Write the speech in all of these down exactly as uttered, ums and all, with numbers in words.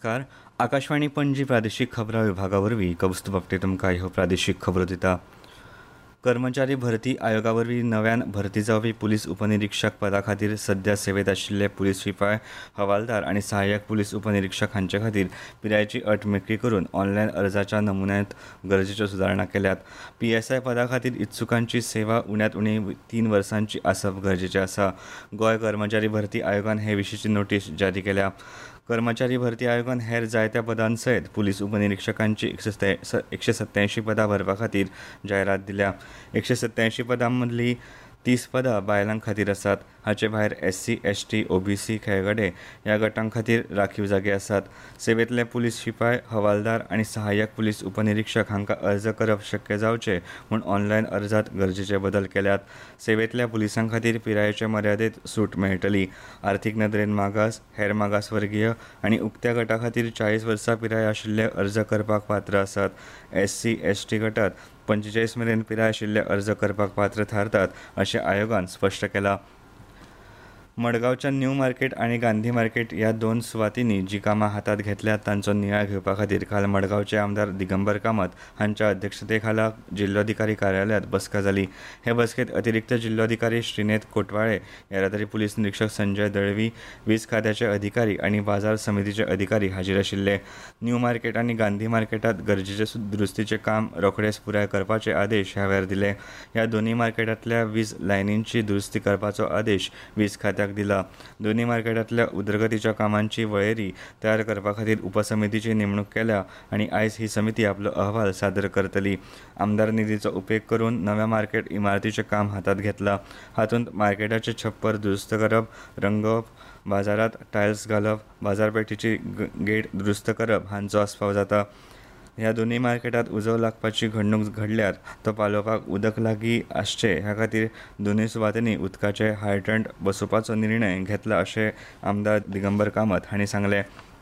नमस्कार. आकाशवाणी पणजी प्रादेशीक खबरां विभागा वरवीं कौस्तुभ आपटे तुमकां ह्यो प्रादेशीक खबरो दिता. कर्मचारी भरती आयोगा वरवीं नव्यान भरती जावपी पुलीस उपनिरीक्षक पदा खातीर सध्या सेवेत आशिल्ले पुलीस शिपाय, हवालदार आनी सहाय्यक पुलीस उपनिरीक्षक हांचे खातीर पिरायेची अट मेकळी करून ऑनलायन अर्जाच्या नमुन्यांत गरजेच्यो सुदारणा केल्यात. पीएसआय पदा खातीर इत्सुकांची सेवा उण्यांत उणी तीन वर्सांची आसप गरजेचें आसा. गोंय कर्मचारी भरती आयोगान हे विशींची नोटीस जारी केल्या. कर्मचारी भरती आयोगान हेर जायत्या पदांसयत पुलीस उपनिरीक्षकांची एकशे सत्त्यायंशी पदां भरपा खातीर जायरात दिल्या. एकशे सत्त्यायंशी पदां मदलीं तीस पदां बायलां खातीर आसात. हाचे भायर एससी, एसटी, ओबीसी, खेळगडे ह्या गटां खातीर राखीव जागे आसात. सेवेंतले पुलीस शिपाय, हवालदार आनी सहाय्यक पुलीस उपनिरीक्षक हांकां अर्ज करप शक्य जावचें म्हूण ऑनलायन अर्जात गरजेचे बदल केल्यात. सेवेंतल्या पुलिसां खातीर पिरायेचे मर्यादेत सूट मेळटली. आर्थीक नदरेन मागास, हेर मागासवर्गीय आनी उक्त्या गटा खातीर चाळीस वर्सां पिराय आशिल्ले अर्ज करपाक पात्र आसात. एससी, एसटी गटात पंचेचाळीस मेरेन पिराय आशिल्ले अर्ज करपाक पात्र थारतात अशें आयोगान स्पश्ट केलां. मडगांवच्या न्यू मार्केट आनी गांधी मार्केट ह्या दोन सुवातींनी जी कामां हातांत घेतल्यात तांचो नियाळ घेवपा खातीर काल मडगांवचे आमदार दिगंबर कामत हांच्या अध्यक्षते खाला जिल्लोधिकारी कार्यालयांत बसका जाली. हे बसकेंत अतिरिक्त जिल्लोधिकारी श्रीनेत कोटवाळे, येरादारी पुलीस निरीक्षक संजय दळवी, वीज खात्याचे अधिकारी आनी बाजार समितीचे अधिकारी हाजीर आशिल्ले. न्यू मार्केट आनी गांधी मार्केटांत गरजेचे दुरुस्तीचें काम रोखडेच पुराय करपाचे आदेश ह्या वेळार दिले. ह्या दोनूय मार्केटांतल्या वीज लायनींची दुरुस्ती करपाचो आदेश वीज खात्याक दिला. दोन्ही मार्केटांतल्या उदरगतीच्या कामांची वळेरी तयार करपा खातीर उपसमितीची नेमणूक केल्या आनी आयज ही समिती आपलो अहवाल सादर करतली. आमदार निधीचो उपेग करून नव्या मार्केट इमारतीचें काम हातांत घेतलां. हातूंत मार्केटाचें छप्पर दुरुस्त करप, रंगवप, बाजारात टायल्स घालप, बाजारपेठेची गेट दुरुस्त करप हांचो आस्पाव जाता. ह्या दोनूय मार्केटांत उजो लागपाची घडणूक घडल्यार तो पालोवपाक उदक लागीं आसचें ह्या खातीर दोनूय सुवातींनी उदकाचे हायड्रंट बसोवपाचो निर्णय घेतला अशें आमदार दिगंबर कामत हांणी सांगलें.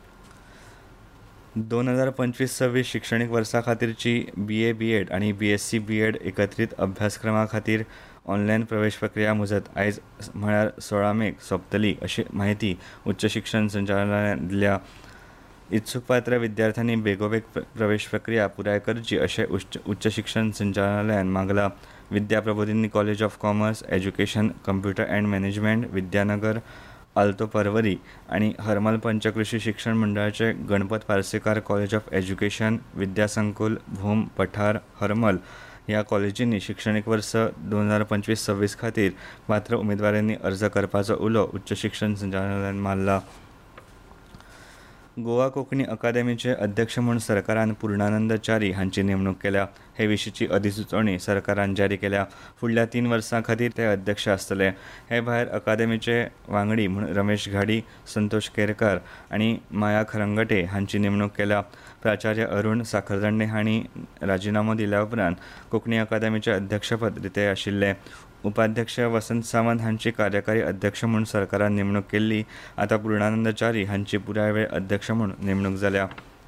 दोन हजार पंचवीस सव्वीस शिक्षणीक वर्सा खातीरची बीए बीएड आनी बीएससी बीएड एकत्रीत अभ्यासक्रमा खातीर ऑनलायन प्रवेश प्रक्रिया मुजत आयज म्हळ्यार सोळा मेक सोंपतली अशी माहिती उच्च शिक्षण संचालनालयान दिल्या. इत्सूक पात्र विद्यार्थ्यांनी बेगोबेग प्रवेश प्रक्रिया पुराय करची अशें उच्च उच्च शिक्षण संचालनालयान मागला. Vidya Prabodhini College of Commerce, Education, Computer and Management, Vidyanagar, Alto Parvari आनी हरमल पंचकृषी शिक्षण मंडळाचे Ganpat Parsekar College of Education, Vidyasankul, Bhoom, Pathar, Harmal ह्या कॉलेजींनी शिक्षणीक वर्स दोन हजार पंचवीस सव्वीस खातीर पात्र उमेदवारांनी अर्ज करपाचो उलो उच्च शिक्षण संचालनालयान मारला. गोवा कोंकणी अकादेमीचे अध्यक्ष म्हूण सरकारान पूर्णानंद च्यारी हांची नेमणूक केल्या. हे विशींची अधिसुचोवणी सरकारान जारी केल्या. फुडल्या तीन वर्सां खातीर ते अध्यक्ष आसतले. हे भायर अकादेमीचे वांगडी म्हूण रमेश घाडी, संतोष केरकार आनी माया खरंगटे हांची नेमणूक केल्या. प्राचार्य अरुण साखरदंडे हांणी राजिनामो दिल्या उपरांत कोंकणी अकादेमीचे अध्यक्षपद रिते आशिल्ले. उपाध्यक्ष वसंत सावंत हांची कार्यकारी अध्यक्ष म्हूण सरकारान नेमणूक केल्ली. आतां पूर्णानंद च्यारी हांची पुराय वेळ अध्यक्ष म्हूण नेमणूक जाल्या.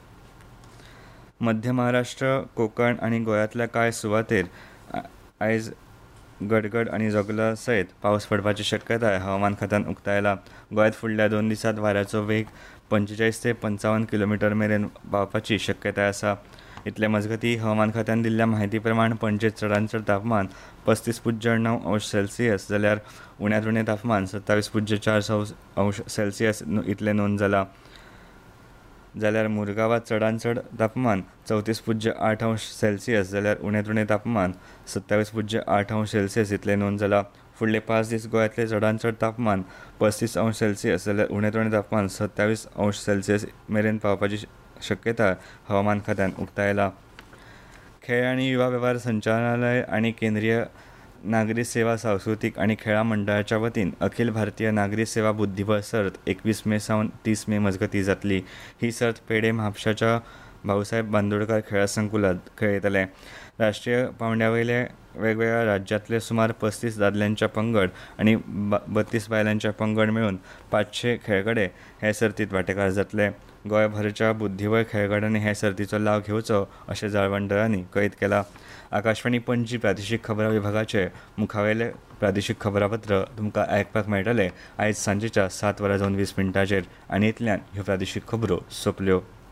मध्य महाराष्ट्र, कोकण आनी गोंयांतल्या कांय सुवातेर आयज गडगड आनी जोगला सयत पावस पडपाची शक्यताय हवामान खात्यान उक्तायला. गोंयांत फुडल्या दोन दिसांत वाऱ्याचो वेग पंचेचाळीस ते पंचावन्न किलोमीटर मेरेन पावपाची शक्यताय आसा. इतले मजगतीं हवामान खात्यान दिल्ल्या म्हायती प्रमाण पणजेत चडांत चड तापमान पस्तीस पुज्य णव अंश सेल्सियस जाल्यार उण्यांत उणें तापमान सत्तावीस पुज्य चार अंश सेल्सियस इतलें नोंद जालां. जाल्यार मुरगांवात चडांत चड तापमान चवतीस पुज्य आठ अंश सेल्सियस जाल्यार उण्यांत उणें तापमान सत्तावीस पुज्य आठ अंश सेल्सियस इतलें नोंद जालां. फुडले पांच दीस गोंयांतले चडांत चड तापमान पस्तीस अंश सेल्सियस जाल्यार उण्यांत उणें तापमान सत्तावीस अंश सेल्सियस मेरेन पावपाची शक्यताय हवामान खात्यान उक्तायला. खेळ आनी युवा वेव्हार संचालनालय आनी केंद्रीय नागरी सेवा सांस्कृतीक आनी खेळां मंडळाच्या वतीन अखिल भारतीय नागरी सेवा बुद्धीबळ सर्त एकवीस मे सावन तीस मे मजगतीं जातली. ही सर्त पेडे म्हापशाच्या भाऊसाहेब बांदोडकार खेळा संकुलांत खेळयतले. राष्ट्रीय पांवड्यावयले वेगवेगळ्या राज्यांतले सुमार पस्तीस दादल्यांच्या पंगड आनी बत्तीस बायलांच्या पंगड मेळून पांचशे खेळगडे हे सर्तींत वांटेकार जातले. गोंयभरच्या बुद्धीबळ खेळगड्यांनी हे सर्तीचो लाव घेवचो अशें जळवंडरांनी कळीत केला. आकाशवाणी पणजी प्रादेशीक खबरां विभागाचे मुखावेले प्रादेशीक खबरापत्र तुमकां आयकपाक मेळटले आयज सांजेच्या सात वरां जावन वीस मिनटांचेर आनी इतल्यान ह्यो प्रादेशीक खबरो सोंपल्यो.